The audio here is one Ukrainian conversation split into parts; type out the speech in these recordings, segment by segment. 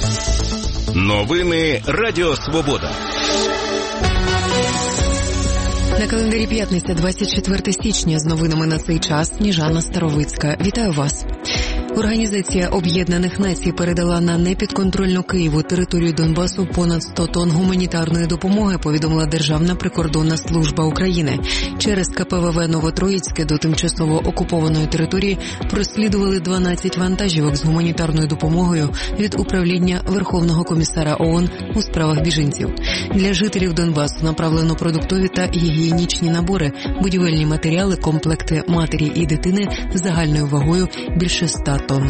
Новини Радіо Свобода. На календарі п'ятниця, 24 січня. З новинами на цей час Сніжана Старовицька. Вітаю вас. Організація Об'єднаних Націй передала на непідконтрольну Києву територію Донбасу понад 100 тонн гуманітарної допомоги, повідомила Державна прикордонна служба України. Через КПВВ Новотроїцьке до тимчасово окупованої території прослідували 12 вантажівок з гуманітарною допомогою від управління Верховного комісара ООН у справах біженців. Для жителів Донбасу направлено продуктові та гігієнічні набори, будівельні матеріали, комплекти матері і дитини загальною вагою більше 100 тонн.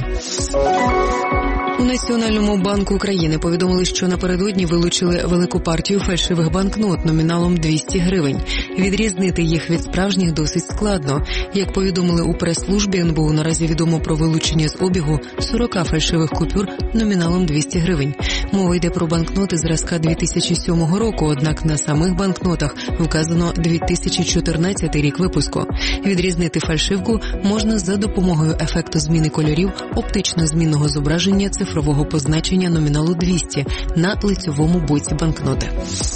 У Національному банку України повідомили, що напередодні вилучили велику партію фальшивих банкнот номіналом 200 гривень. Відрізнити їх від справжніх досить складно. Як повідомили у прес-службі НБУ, наразі відомо про вилучення з обігу 40 фальшивих купюр номіналом 200 гривень. Мова йде про банкноти зразка 2007 року, однак на самих банкнотах вказано 2014 рік випуску. Відрізнити фальшивку можна за допомогою ефекту зміни кольорів, оптично-змінного зображення цифрового позначення номіналу 200 на лицьовому боці банкноти.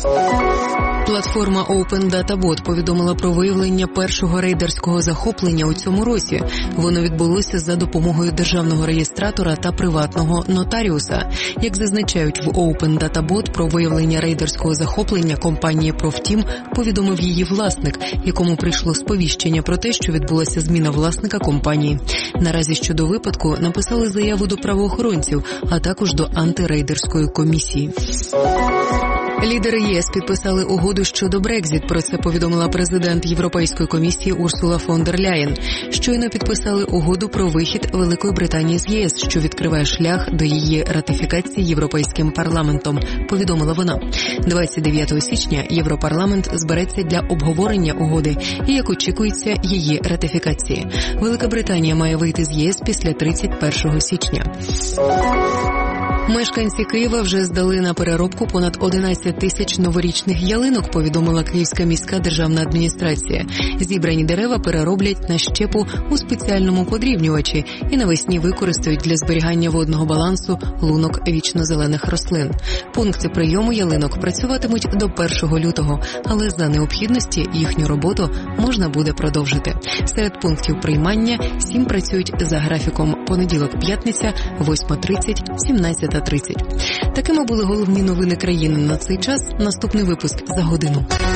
Платформа Open Data Bot повідомила про виявлення першого рейдерського захоплення у цьому році. Воно відбулося за допомогою державного реєстратора та приватного нотаріуса. Як зазначають в Open Data Bot, про виявлення рейдерського захоплення компанії Профтім повідомив її власник, якому прийшло сповіщення про те, що відбулася зміна власника компанії. Наразі щодо випадку написали заяву до правоохоронців, а також до антирейдерської комісії. Лідери ЄС підписали угоду щодо Брекзіт. Про це повідомила президент Європейської комісії Урсула фон дер Ляєн. Щойно підписали угоду про вихід Великої Британії з ЄС, що відкриває шлях до її ратифікації Європейським парламентом, повідомила вона. 29 січня Європарламент збереться для обговорення угоди і, як очікується, її ратифікації. Велика Британія має вийти з ЄС після 31 січня. Мешканці Києва вже здали на переробку понад 11 тисяч новорічних ялинок, повідомила Київська міська державна адміністрація. Зібрані дерева перероблять на щепу у спеціальному подрібнювачі і навесні використають для зберігання водного балансу лунок вічнозелених рослин. Пункти прийому ялинок працюватимуть до 1 лютого, але за необхідності їхню роботу можна буде продовжити. Серед пунктів приймання 7 працюють за графіком понеділок-п'ятниця, 8:30, 17:30. Такими були головні новини країни на цей час. Наступний випуск за годину.